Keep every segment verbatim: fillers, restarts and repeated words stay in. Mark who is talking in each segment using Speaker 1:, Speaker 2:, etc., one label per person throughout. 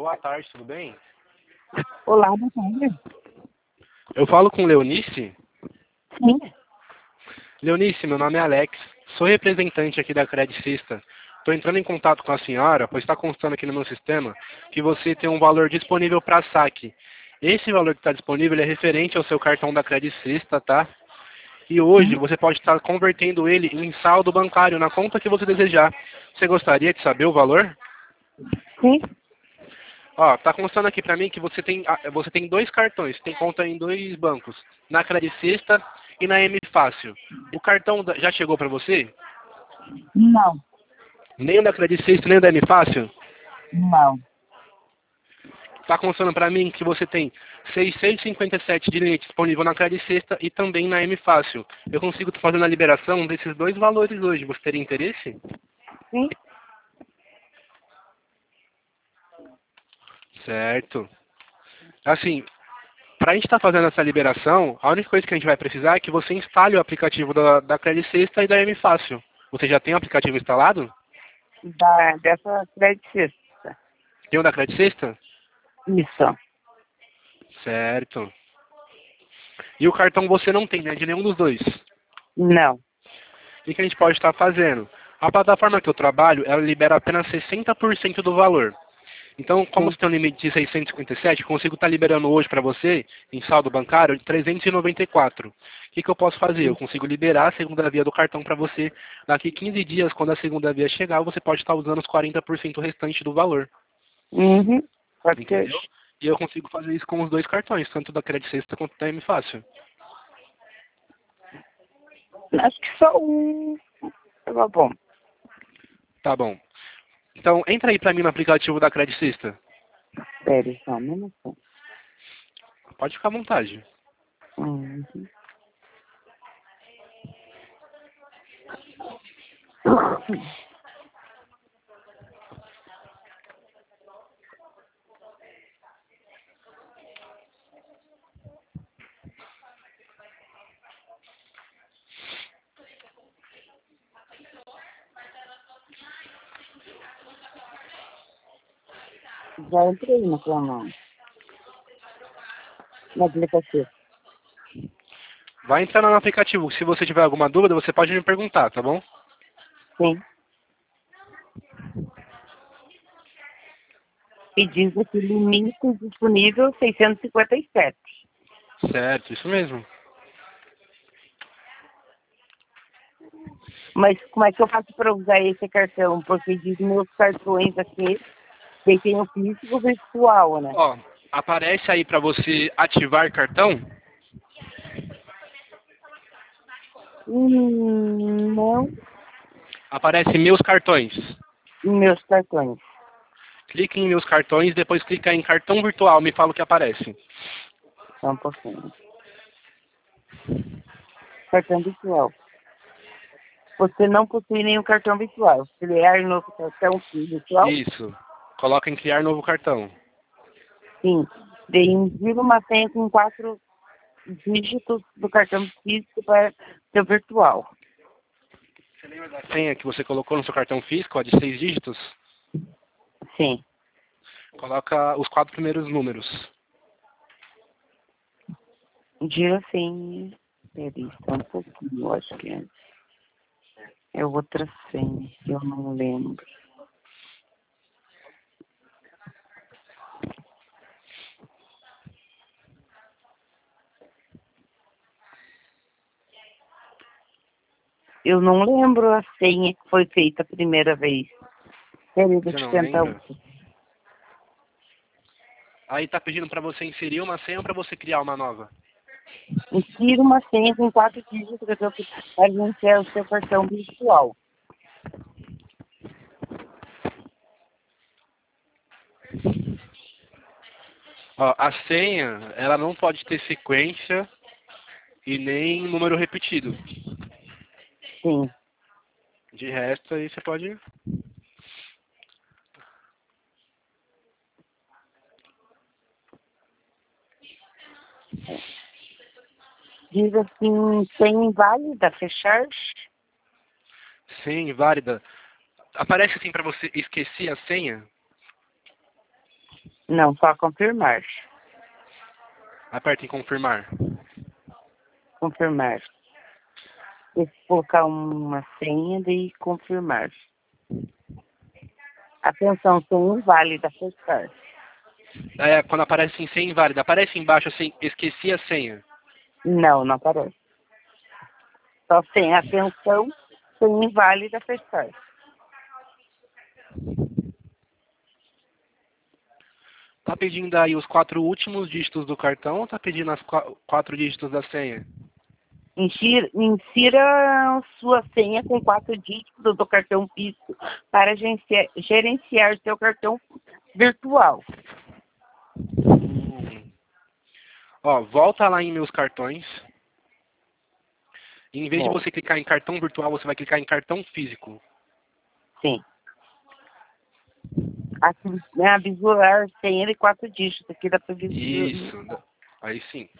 Speaker 1: boa tarde, tudo bem?
Speaker 2: Olá, boa tarde.
Speaker 1: Eu falo com Leonice?
Speaker 2: Sim.
Speaker 1: Leonice, meu nome é Alex, sou representante aqui da Credicista. Estou entrando em contato com a senhora, pois está constando aqui no meu sistema que você tem um valor disponível para saque. Esse valor que está disponível é referente ao seu cartão da Credicista, tá? E hoje
Speaker 2: Sim.
Speaker 1: você pode estar convertendo ele em saldo bancário na conta que você desejar. Você gostaria de saber o valor?
Speaker 2: Sim.
Speaker 1: Ó, tá constando aqui pra mim que você tem, ah, você tem dois cartões, tem conta em dois bancos, na Credicista e na M Fácil. O cartão da- já chegou pra você?
Speaker 2: Não.
Speaker 1: Nem o da Credicista, nem o da M Fácil?
Speaker 2: Não.
Speaker 1: Tá constando pra mim que você tem seiscentos e cinquenta e sete de limite disponível na Credicista e também na M Fácil. Eu consigo fazer a liberação desses dois valores hoje. Você teria interesse?
Speaker 2: Sim.
Speaker 1: Certo. Assim, para a gente estar fazendo essa liberação, a única coisa que a gente vai precisar é que você instale o aplicativo da, da Credicesta e da M Fácil. Você já tem o aplicativo instalado?
Speaker 2: Da, dessa credicista.
Speaker 1: Tem o da Credicesta?
Speaker 2: Isso.
Speaker 1: Certo. E o cartão você não tem, né? De nenhum dos dois.
Speaker 2: Não.
Speaker 1: O que a gente pode estar fazendo? A plataforma que eu trabalho, ela libera apenas sessenta por cento do valor. Então, como
Speaker 2: Sim.
Speaker 1: você tem um limite de seiscentos e cinquenta e sete, consigo estar liberando hoje para você, em saldo bancário, de trezentos e noventa e quatro. O que, que eu posso fazer? Eu consigo liberar a segunda via do cartão para você. Daqui quinze dias, quando a segunda via chegar, você pode estar usando os quarenta por cento restante do valor.
Speaker 2: Uhum. Pode ser.
Speaker 1: Entendeu? E eu consigo fazer isso com os dois cartões, tanto da Credicesta quanto da M Fácil.
Speaker 2: Acho que só um. Tá bom.
Speaker 1: Tá bom. Então, entra aí para mim no aplicativo da Credicista.
Speaker 2: Espere só um minuto.
Speaker 1: Pode ficar à vontade.
Speaker 2: Uhum. Já entrei na sua mão. No aplicativo.
Speaker 1: Vai entrar no aplicativo. Se você tiver alguma dúvida, você pode me perguntar, tá bom?
Speaker 2: Sim. E diz aqui limite disponível seiscentos e cinquenta e sete.
Speaker 1: Certo, isso mesmo.
Speaker 2: Mas como é que eu faço para usar esse cartão? Porque diz meus cartões aqui, que tem o físico e o virtual, né?
Speaker 1: Ó, aparece aí para você ativar cartão.
Speaker 2: Hum, não,
Speaker 1: Aparece meus cartões.
Speaker 2: meus cartões.
Speaker 1: Clique em meus cartões, depois clica em cartão virtual, me fala o que aparece.
Speaker 2: Só um pouquinho. Cartão virtual. Você não possui nenhum cartão virtual. Criar novo cartão virtual?
Speaker 1: Isso. Coloca em criar novo cartão.
Speaker 2: Sim. Daí envia uma senha com quatro dígitos do cartão físico para seu virtual.
Speaker 1: Você lembra da senha que você colocou no seu cartão físico, a de seis dígitos?
Speaker 2: Sim.
Speaker 1: Coloca os quatro primeiros números.
Speaker 2: Diga assim. Peraí, só um pouquinho, eu acho que é. É outra senha, eu não lembro. Eu não lembro a senha que foi feita a primeira vez. Peraí,
Speaker 1: Você
Speaker 2: deixa eu
Speaker 1: não
Speaker 2: tentar
Speaker 1: lembra?
Speaker 2: outra.
Speaker 1: Aí tá pedindo para você inserir uma senha ou para você criar uma nova?
Speaker 2: Insira uma senha com quatro dígitos para iniciar o seu cartão virtual.
Speaker 1: Ó, a senha, ela não pode ter sequência e nem número repetido.
Speaker 2: Sim.
Speaker 1: De resto, aí você pode...
Speaker 2: Diz assim, senha inválida, fechar.
Speaker 1: Sim, válida. Aparece assim para você esquecer a senha?
Speaker 2: Não, só confirmar.
Speaker 1: Aperta em confirmar.
Speaker 2: Confirmar. Tem que colocar uma senha de confirmar. Atenção, senha inválida, fechar.
Speaker 1: É, quando aparece em senha inválida, aparece embaixo assim, esqueci a senha.
Speaker 2: Não, não aparece. Só senha, atenção, senha inválida, fechar.
Speaker 1: Tá pedindo aí os quatro últimos dígitos do cartão ou tá pedindo as qu quatro dígitos da senha?
Speaker 2: Insira, insira sua senha com quatro dígitos do cartão físico para gerenciar, gerenciar seu cartão virtual.
Speaker 1: Hum. Ó, volta lá em meus cartões. E em vez de
Speaker 2: Bom,
Speaker 1: você clicar em cartão virtual, você vai clicar em cartão físico.
Speaker 2: sim. Aqui, né, visualizar senha de quatro dígitos. Aqui dá para visualizar.
Speaker 1: Isso. Aí sim.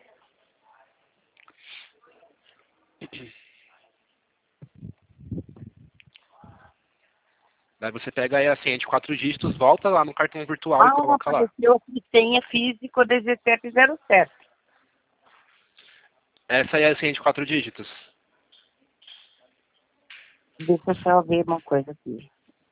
Speaker 1: Daí você pega aí a senha de quatro dígitos, volta lá no cartão virtual e
Speaker 2: Ah,
Speaker 1: coloca lá.
Speaker 2: apareceu aqui senha físico dezessete zero sete.
Speaker 1: Essa aí é a senha de quatro dígitos.
Speaker 2: Deixa eu só ver uma coisa aqui.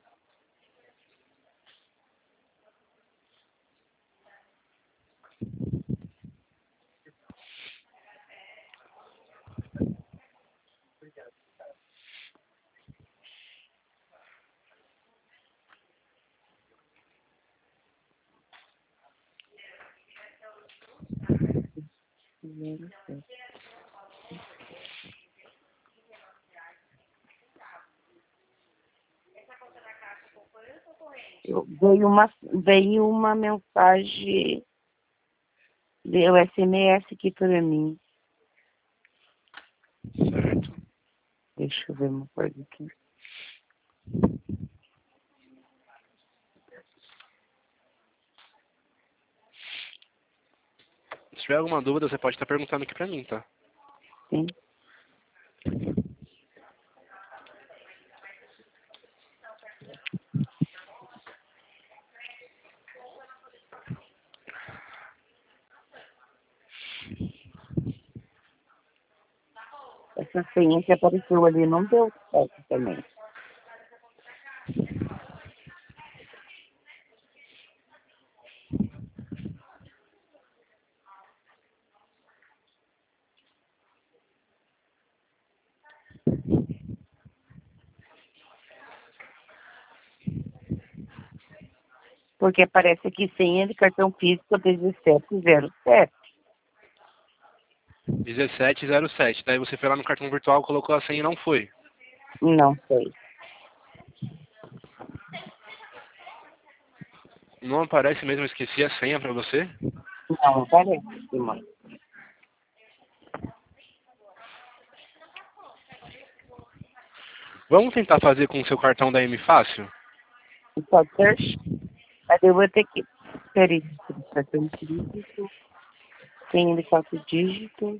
Speaker 2: Eu, veio, uma, veio uma mensagem, veio S M S aqui para mim.
Speaker 1: Certo.
Speaker 2: Deixa eu ver uma coisa aqui.
Speaker 1: Se tiver alguma dúvida, você pode estar perguntando aqui pra mim, tá?
Speaker 2: Sim. Essa senha que apareceu ali não deu certo também. Porque aparece aqui senha de cartão físico dezessete zero sete.
Speaker 1: dezessete zero sete. Daí você foi lá no cartão virtual, colocou a senha e não foi.
Speaker 2: Não sei.
Speaker 1: Não aparece mesmo, esqueci a senha pra você?
Speaker 2: Não aparece, mãe.
Speaker 1: Vamos tentar fazer com o seu cartão da M Fácil?
Speaker 2: Pode ser. Mas eu vou ter que... Peraí, cartão físico, senha de quatro dígitos.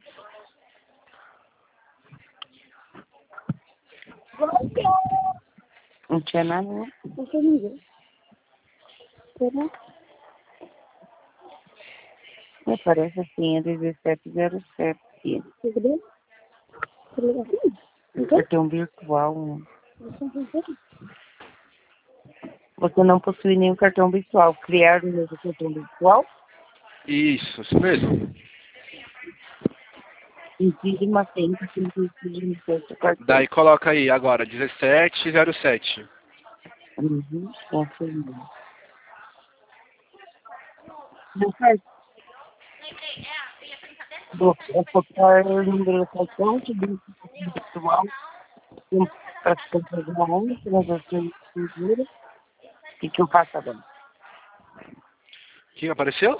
Speaker 2: Não tinha nada, né? Não tinha ninguém. Será? Me parece assim, é dezessete zero sete. Cartão virtual. Né? Você não possui nenhum cartão virtual. Criar um novo cartão virtual?
Speaker 1: Isso, isso mesmo.
Speaker 2: Incide uma senha que tem que incidir no seu cartão.
Speaker 1: Daí coloca aí agora, dezessete zero sete.
Speaker 2: Uhum, confirmando. Não faz. Vou copiar o número do cartão, que diz virtual, para configurar um, transação segura. O que, que eu faço agora?
Speaker 1: O que apareceu?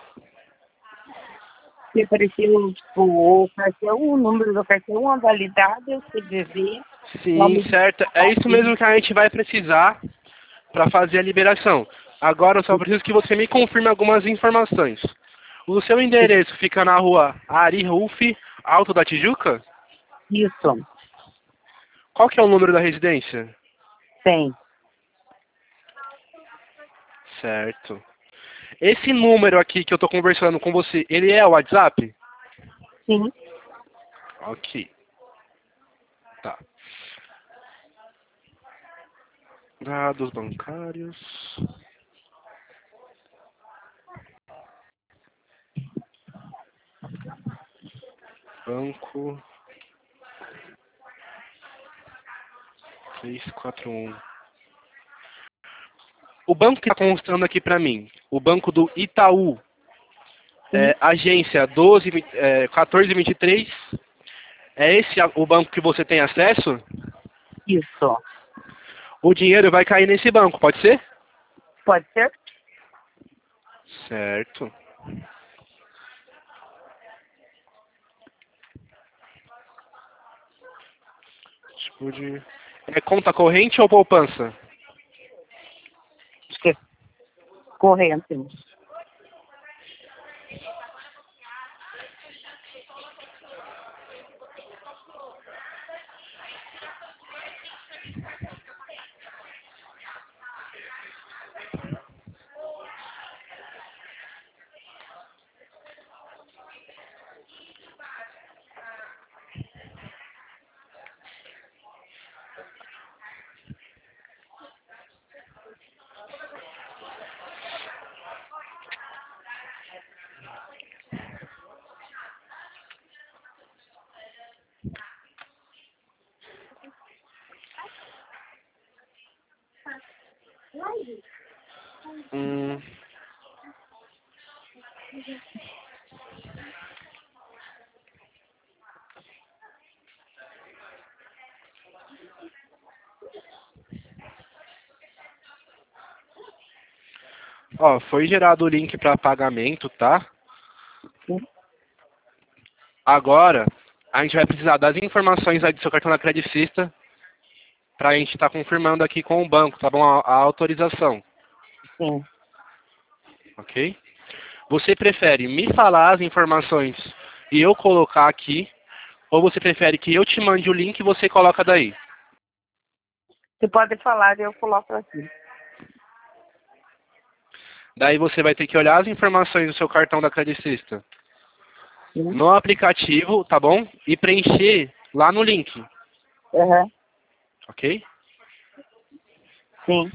Speaker 2: Se apareceu tipo, o cartão, o número do cartão, a validade, o C V V,
Speaker 1: Sim,
Speaker 2: nome do
Speaker 1: certo. É isso mesmo que a gente vai precisar para fazer a liberação. Agora eu só preciso que você me confirme algumas informações. O seu endereço fica na rua Ari Ruf, Alto da Tijuca?
Speaker 2: Isso,
Speaker 1: Qual que é o número da residência?
Speaker 2: tem.
Speaker 1: Certo. Esse número aqui que eu tô conversando com você, ele é o WhatsApp?
Speaker 2: Sim.
Speaker 1: Ok. Tá. Dados bancários. Banco. três quatro um. O banco que está constando aqui para mim, o banco do Itaú, é, agência doze, é, quatorze vinte e três, é esse a- o banco que você tem acesso?
Speaker 2: Isso.
Speaker 1: O dinheiro vai cair nesse banco, pode ser?
Speaker 2: Pode ser?
Speaker 1: Certo. Tipo de... É conta corrente ou poupança?
Speaker 2: Acho que é corrente.
Speaker 1: Hum... Ó, foi gerado o link para pagamento, tá?
Speaker 2: Sim.
Speaker 1: Agora, a gente vai precisar das informações aí do seu cartão da Credicista para a gente estar confirmando aqui com o banco, tá bom? A, a autorização,
Speaker 2: Sim.
Speaker 1: ok? Você prefere me falar as informações e eu colocar aqui, ou você prefere que eu te mande o link e você coloca daí?
Speaker 2: Você pode falar e eu coloco aqui.
Speaker 1: Daí você vai ter que olhar as informações do seu cartão da Credicista
Speaker 2: Sim.
Speaker 1: no aplicativo, tá bom? E preencher lá no link,
Speaker 2: Uhum.
Speaker 1: ok?
Speaker 2: Sim.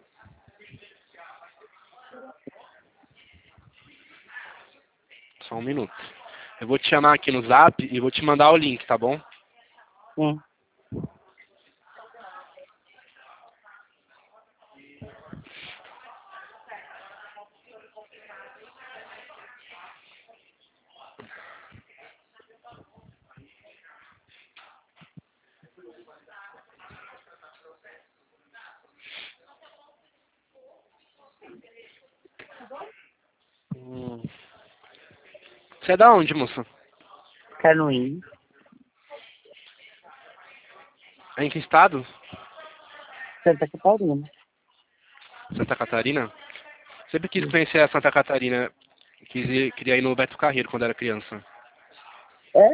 Speaker 1: Só um minuto. Eu vou te chamar aqui no Zap e vou te mandar o link, tá bom?
Speaker 2: Sim.
Speaker 1: Hum. Você é da onde, moça?
Speaker 2: Canoinho.
Speaker 1: É em que estado?
Speaker 2: Santa Catarina.
Speaker 1: Santa Catarina? Sempre quis conhecer a Santa Catarina. Quis ir, queria ir no Beto Carreiro quando era criança.
Speaker 2: É?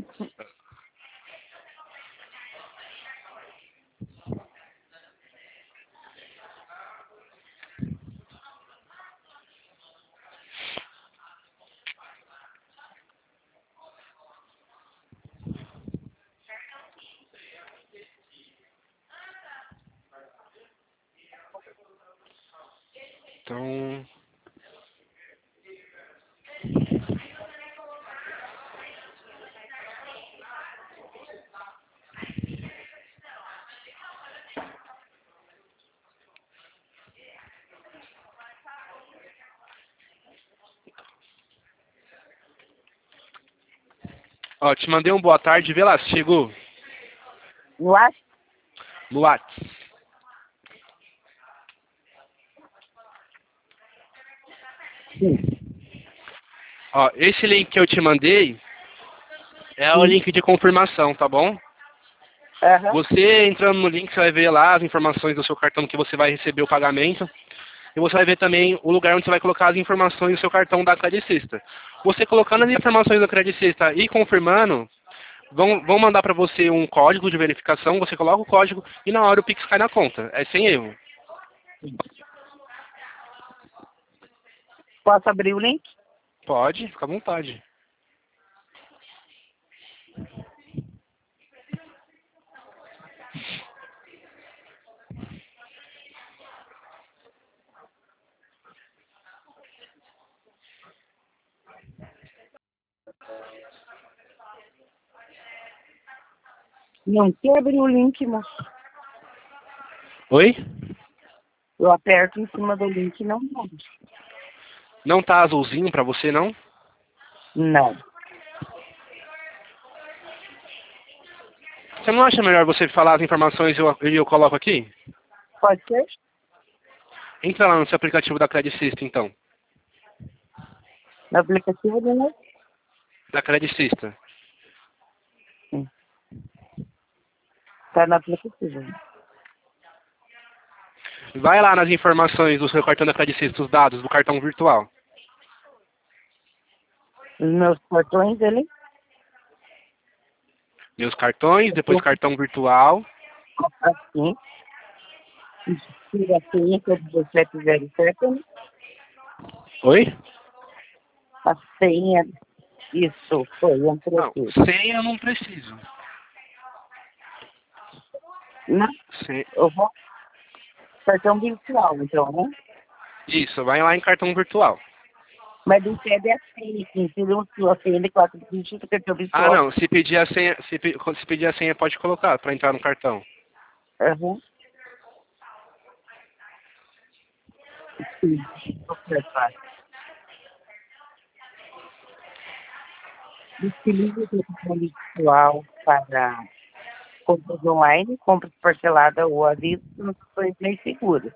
Speaker 1: Então... Ó, te mandei um boa tarde, vê lá se chegou.
Speaker 2: Eu acho.
Speaker 1: No Whats.
Speaker 2: Sim.
Speaker 1: Ó, esse link que eu te mandei é o
Speaker 2: Sim.
Speaker 1: link de confirmação, tá bom?
Speaker 2: Aham.
Speaker 1: Você entrando no link, você vai ver lá as informações do seu cartão que você vai receber o pagamento. E você vai ver também o lugar onde você vai colocar as informações do seu cartão da Credicista. Você colocando as informações da Credicista e confirmando, vão, vão mandar para você um código de verificação, você coloca o código e na hora o Pix cai na conta. É sem erro.
Speaker 2: Posso abrir o link?
Speaker 1: Pode, fica à vontade.
Speaker 2: Não quer abrir o link, moço.
Speaker 1: Oi?
Speaker 2: Eu aperto em cima do link e não abre.
Speaker 1: Não tá azulzinho pra você, não?
Speaker 2: Não.
Speaker 1: Você não acha melhor você falar as informações e eu, e eu coloco aqui?
Speaker 2: Pode ser?
Speaker 1: Entra lá no seu aplicativo da Credit System, então.
Speaker 2: No aplicativo do meu?
Speaker 1: Da Credit System.
Speaker 2: Sim. Tá no aplicativo.
Speaker 1: Vai lá nas informações do seu cartão da Credit System, os dados do cartão virtual.
Speaker 2: Os meus cartões, ele?
Speaker 1: Meus cartões, depois cartão virtual.
Speaker 2: Assim. Tira a senha que é dezessete zero sete, né?
Speaker 1: Oi?
Speaker 2: A senha. Isso, foi, entrou
Speaker 1: Não,
Speaker 2: aqui.
Speaker 1: senha eu não preciso.
Speaker 2: Não,
Speaker 1: Sen-
Speaker 2: eu vou. Cartão virtual, então, né?
Speaker 1: Isso, vai lá em cartão virtual.
Speaker 2: Mas não pede a senha, que inseriu a senha de quatro dígitos, cartão
Speaker 1: Ah,
Speaker 2: virtual.
Speaker 1: não, se pedir a senha, se, pe- se pedir a senha pode colocar para entrar no cartão.
Speaker 2: Aham. Sim, super fácil. Utilize o cartão virtual para compras online, compras parcelada ou à vista, soluções bem seguras.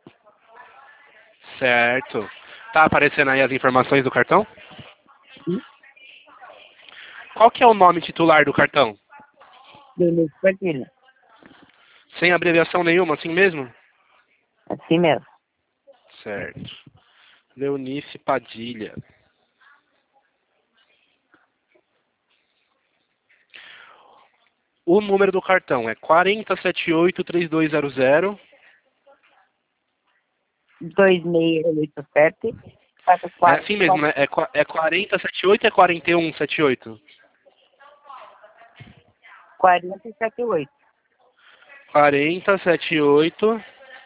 Speaker 1: Certo. Tá aparecendo aí as informações do cartão?
Speaker 2: Sim,
Speaker 1: Qual que é o nome titular do cartão?
Speaker 2: beleza, partilha.
Speaker 1: Sem abreviação nenhuma, assim mesmo?
Speaker 2: Assim mesmo.
Speaker 1: Certo. Leonice Padilha. O número do cartão é quatro zero sete oito, três dois zero zero.
Speaker 2: dois seis oito sete, quatro
Speaker 1: É
Speaker 2: quatro
Speaker 1: assim mesmo,
Speaker 2: quatro
Speaker 1: né? É, qua- é quatro zero sete oito ou é quarenta e um setenta e oito?
Speaker 2: quatro sete oito,
Speaker 1: quatro zero sete oito.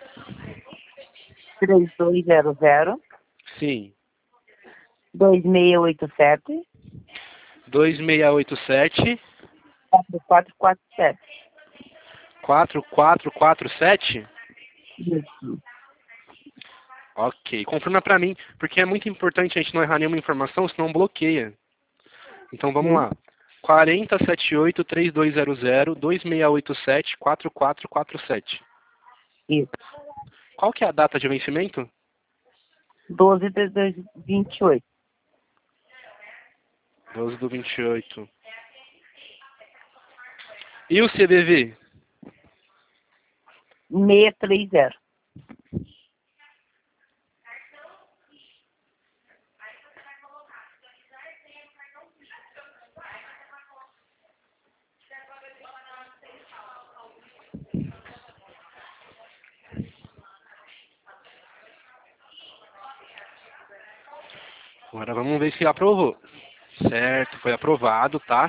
Speaker 2: três dois zero zero,
Speaker 1: Sim.
Speaker 2: dois seis oito sete,
Speaker 1: dois seis oito sete.
Speaker 2: quatro quatro quatro sete.
Speaker 1: quatro quatro quatro sete?
Speaker 2: Isso.
Speaker 1: Ok. Confirma pra mim, porque é muito importante a gente não errar nenhuma informação, senão bloqueia. Então vamos
Speaker 2: Sim.
Speaker 1: lá. quatro zero sete oito, três dois zero zero, dois seis oito sete, quatro quatro quatro sete.
Speaker 2: Isso.
Speaker 1: Qual que é a data de vencimento?
Speaker 2: doze de dois mil e vinte e oito.
Speaker 1: doze do vinte e oito. E o C V V?
Speaker 2: seiscentos e trinta.
Speaker 1: Agora vamos ver se aprovou. Certo, foi aprovado, tá?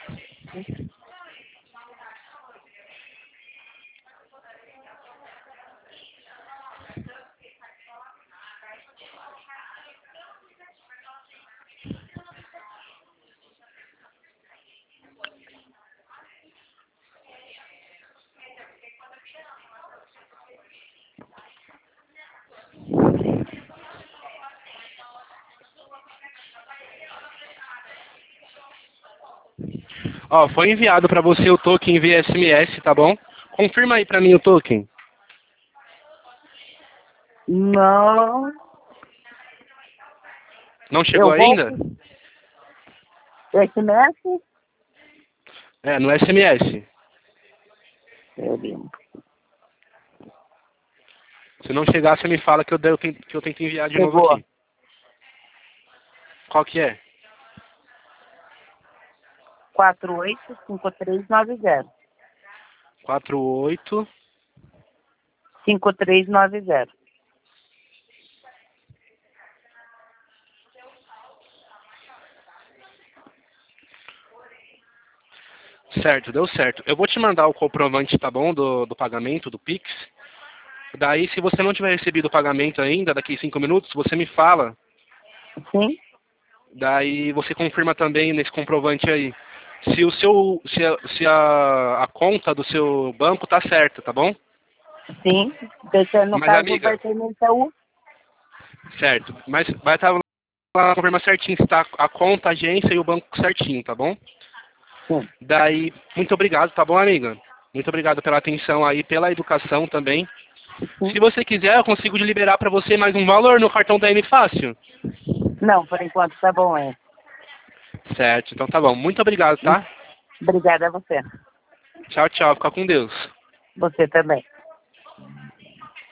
Speaker 1: Ó, foi enviado para você o token via S M S, tá bom? Confirma aí para mim o token.
Speaker 2: Não,
Speaker 1: Não chegou
Speaker 2: eu vou
Speaker 1: ainda?
Speaker 2: S M S.
Speaker 1: É, no S M S. Se não chegar, você me fala que eu, devo, que eu tento enviar de novo
Speaker 2: Chegou.
Speaker 1: aqui. Qual que é?
Speaker 2: quatro oito cinco três nove zero.
Speaker 1: quatro oito.
Speaker 2: cinco três nove zero.
Speaker 1: Certo, deu certo. Eu vou te mandar o comprovante, tá bom, do, do pagamento, do Pix. Daí, se você não tiver recebido o pagamento ainda, daqui cinco minutos, você me fala.
Speaker 2: Sim,
Speaker 1: Daí você confirma também nesse comprovante aí se o seu, se a, se a, a conta do seu banco tá certa, tá bom?
Speaker 2: sim. Deixa, no
Speaker 1: Mas,
Speaker 2: caso,
Speaker 1: amiga,
Speaker 2: vai ter no Itaú.
Speaker 1: certo. Mas vai estar lá, confirma certinho se tá a conta, a agência e o banco certinho, tá bom?
Speaker 2: Sim.
Speaker 1: Daí, muito obrigado, tá bom, amiga? Muito obrigado pela atenção aí, pela educação também.
Speaker 2: Sim.
Speaker 1: Se você quiser, eu consigo liberar para você mais um valor no cartão da M Fácil.
Speaker 2: Não, por enquanto tá bom, é.
Speaker 1: Certo, então tá bom. Muito obrigado, tá?
Speaker 2: Obrigada a você.
Speaker 1: Tchau, tchau. Fica com Deus.
Speaker 2: Você também.